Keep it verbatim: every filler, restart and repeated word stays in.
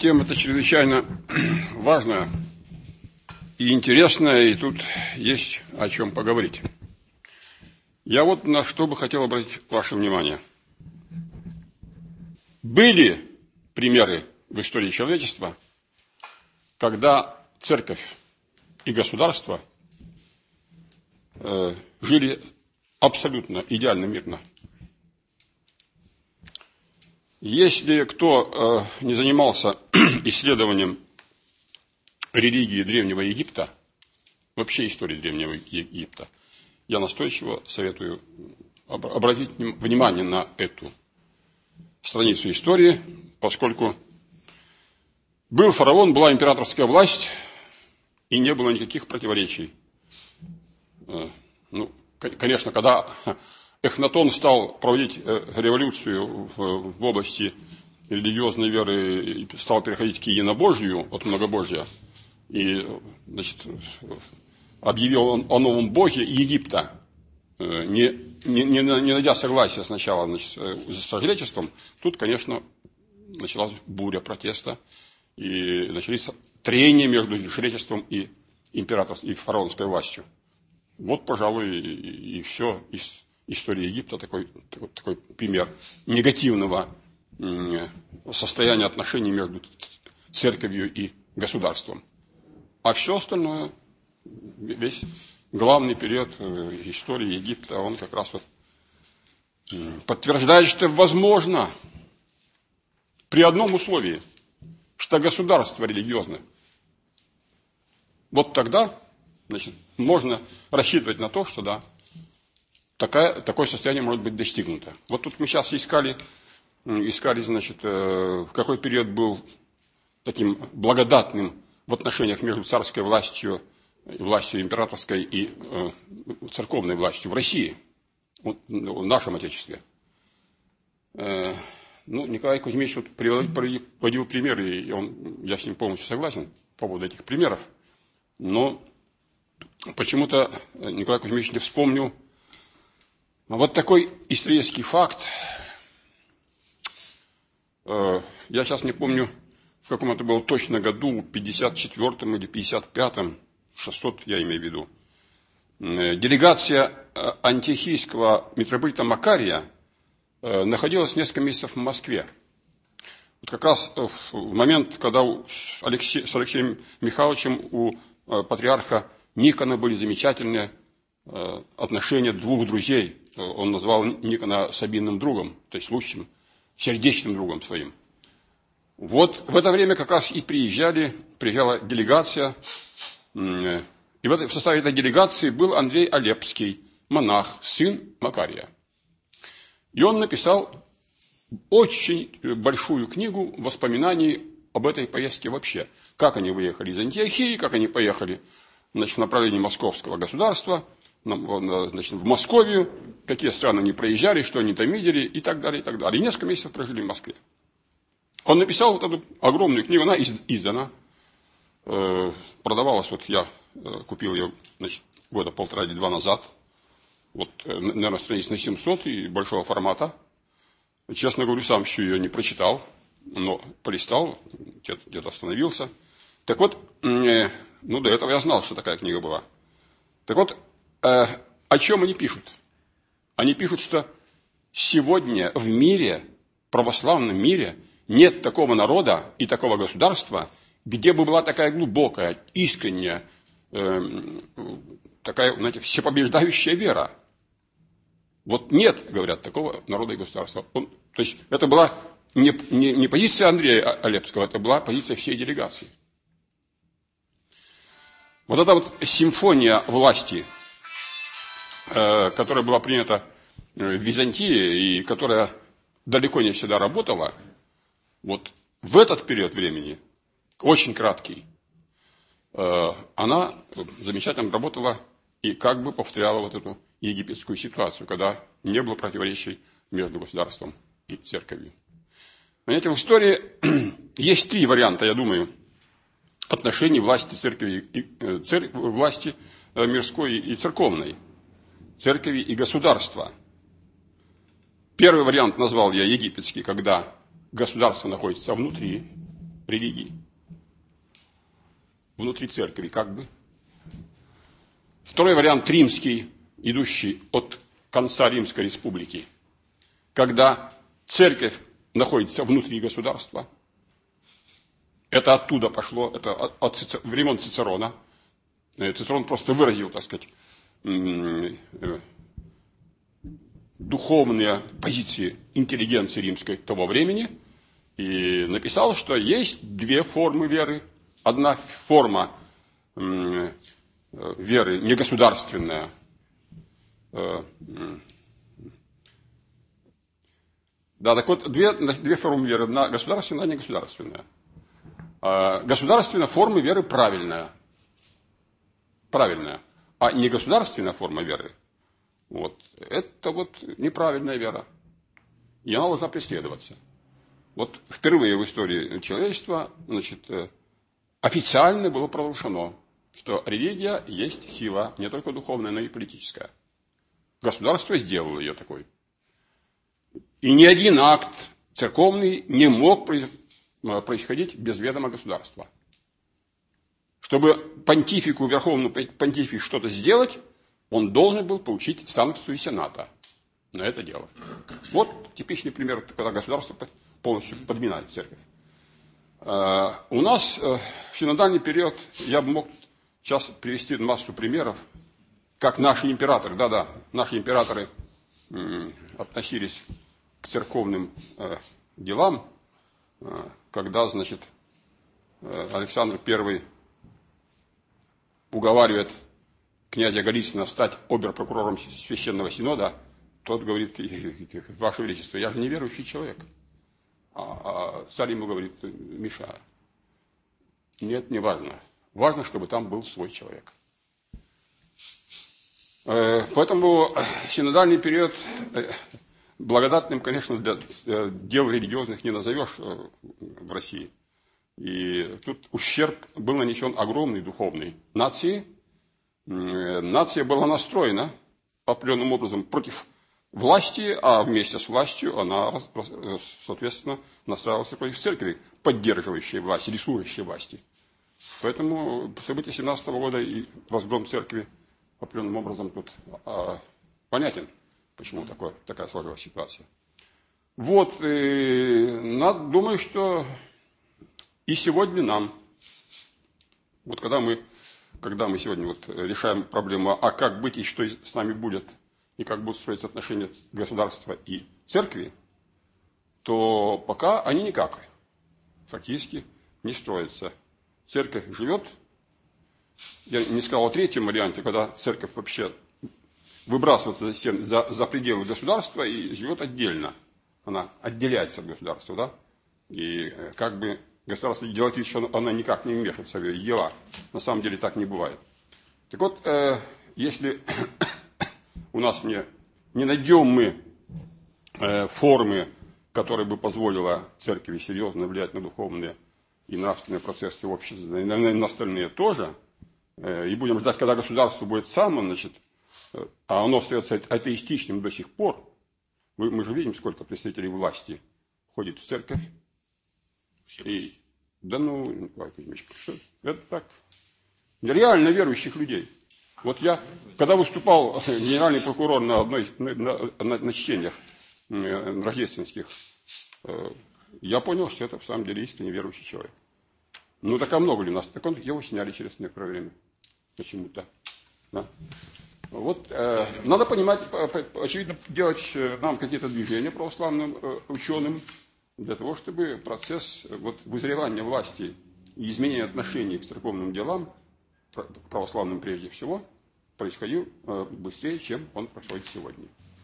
тема-то чрезвычайно важная и интересная, и тут есть о чем поговорить. Я вот на что бы хотел обратить ваше внимание. Были примеры в истории человечества, когда церковь и государство э, жили абсолютно идеально мирно. Если кто э, не занимался исследованием религии Древнего Египта, вообще истории Древнего Египта, я настойчиво советую обратить внимание на эту страницу истории, поскольку был фараон, была императорская власть, и не было никаких противоречий. Ну, конечно, когда Эхнатон стал проводить революцию в области религиозной веры и стал переходить к единобожию от многобожия, и, значит, объявил о новом боге Египта, не, не, не найдя согласия сначала, значит, с жречеством, тут, конечно, началась буря протеста, и начались трения между жречеством и императорской, и фараонской властью. Вот, пожалуй, и, и все из истории Египта такой, такой, такой пример негативного состояния отношений между церковью и государством. А все остальное, весь главный период истории Египта, он как раз вот подтверждает, что возможно при одном условии, что государство религиозное. Вот тогда, значит, можно рассчитывать на то, что да, такая, такое состояние может быть достигнуто. Вот тут мы сейчас искали, искали, значит, в какой период был таким благодатным в отношениях между царской властью, властью императорской и э, церковной властью в России, в нашем Отечестве. Э, ну, Николай Кузьмич вот приводил, приводил примеры, и он, я с ним полностью согласен по поводу этих примеров, но почему-то Николай Кузьмич не вспомнил вот такой исторический факт. Э, я сейчас не помню, в каком это было точно году, пятьдесят четвёртом или пятьдесят пятом, шестьсот я имею в виду, делегация антиохийского митрополита Макария находилась несколько месяцев в Москве. Вот как раз в момент, когда с Алексеем, с Алексеем Михайловичем у патриарха Никона были замечательные отношения двух друзей. Он назвал Никона Сабинным другом, то есть лучшим, сердечным другом своим. Вот в это время как раз и приезжали, приезжала делегация, и в составе этой делегации был Андрей Олепский, монах, сын Макария. И он написал очень большую книгу воспоминаний об этой поездке вообще. Как они выехали из Антиохии, как они поехали, значит, в направлении московского государства, значит, в Московию, какие страны они проезжали, что они там видели и так далее, и так далее. И несколько месяцев прожили в Москве. Он написал вот эту огромную книгу, она издана, э, продавалась, вот я э, купил ее, значит, года полтора или два назад, вот, э, наверное, страниц на семьсот и большого формата. Честно говорю, сам еще ее не прочитал, но полистал, где-то, где-то остановился. Так вот, э, ну, до этого я знал, что такая книга была. Так вот, э, о чем они пишут? Они пишут, что сегодня в мире, в православном мире, нет такого народа и такого государства, где бы была такая глубокая, искренняя, э, такая, знаете, всепобеждающая вера. Вот нет, говорят, такого народа и государства. Он, то есть это была не, не, не позиция Андрея Олепского, это была позиция всей делегации. Вот эта вот симфония власти, э, которая была принята в Византии и которая далеко не всегда работала, вот в этот период времени, очень краткий, она замечательно работала и как бы повторяла вот эту египетскую ситуацию, когда не было противоречий между государством и церковью. Понимаете, в истории есть три варианта, я думаю, отношений власти церкви, и, цер, власти мирской и церковной, церкви и государства. Первый вариант назвал я египетский, когда государство находится внутри религии. Внутри церкви как бы. Второй вариант римский, идущий от конца Римской республики, когда церковь находится внутри государства. Это оттуда пошло, это от, от Цицер, времен Цицерона. Цицерон просто выразил, так сказать, духовные позиции интеллигенции римской того времени и написал, что есть две формы веры. Одна форма веры негосударственная, да, так вот, две, две формы веры, одна государственная, одна негосударственная. Государственная форма веры правильная, правильная, а негосударственная форма веры, вот, это вот неправильная вера, и она должна преследоваться. Вот впервые в истории человечества, значит, официально было провозглашено, что религия есть сила не только духовная, но и политическая. Государство сделало ее такой. И ни один акт церковный не мог происходить без ведома государства. Чтобы понтифику, верховному понтифику что-то сделать, он должен был получить санкцию Сената на это дело. Вот типичный пример, когда государство полностью подминает церковь. У нас в синодальный период, я бы мог сейчас привести массу примеров, как наши императоры, да-да, наши императоры относились к церковным делам, когда, значит, Александр Первый уговаривает князя Голицына стать обер-прокурором Священного Синода, тот говорит: Ваше Величество, я же неверующий человек. А, а царь ему говорит: Миша, нет, не важно. Важно, чтобы там был свой человек. Поэтому синодальный период благодатным, конечно, для дел религиозных не назовешь в России. И тут ущерб был нанесен огромный духовный нации. Нация была настроена определенным образом против власти, а вместе с властью она, соответственно, настраивалась против церкви, поддерживающей власть, рисующей власти. Поэтому события семнадцатого года и разгром церкви определенным образом тут а, понятен, почему такое, такая сложилась ситуация. Вот, и, надо, думаю, что и сегодня нам, вот когда мы, когда мы сегодня вот решаем проблему, а как быть и что с нами будет, и как будут строиться отношения государства и церкви, то пока они никак фактически не строятся. Церковь живет, я не сказал о третьем варианте, когда церковь вообще выбрасывается за, за пределы государства и живет отдельно. Она отделяется от государства, да? И как бы государство делает вид, что она никак не вмешивается в ее дела. На самом деле так не бывает. Так вот, э, если у нас не, не найдем мы э, формы, которые бы позволила церкви серьезно влиять на духовные и нравственные процессы общества, и на, на остальные тоже, э, и будем ждать, когда государство будет само, значит, э, а оно остается атеистичным до сих пор. Мы, мы же видим, сколько представителей власти ходит в церковь. И, да ну, Николай Кузьмич, что это так? Реально верующих людей. Вот я, когда выступал генеральный прокурор на одной на, на, на, на чтениях э, рождественских, э, я понял, что это в самом деле искренне верующий человек. Ну, так а много ли у нас? Так он, его сняли через некоторое время. Почему-то. Да. Вот, э, надо понимать, очевидно, делать нам какие-то движения православным э, ученым, для того, чтобы процесс вот, вызревания власти и изменения отношений к церковным делам, к православным прежде всего, происходил э, быстрее, чем он происходит сегодня.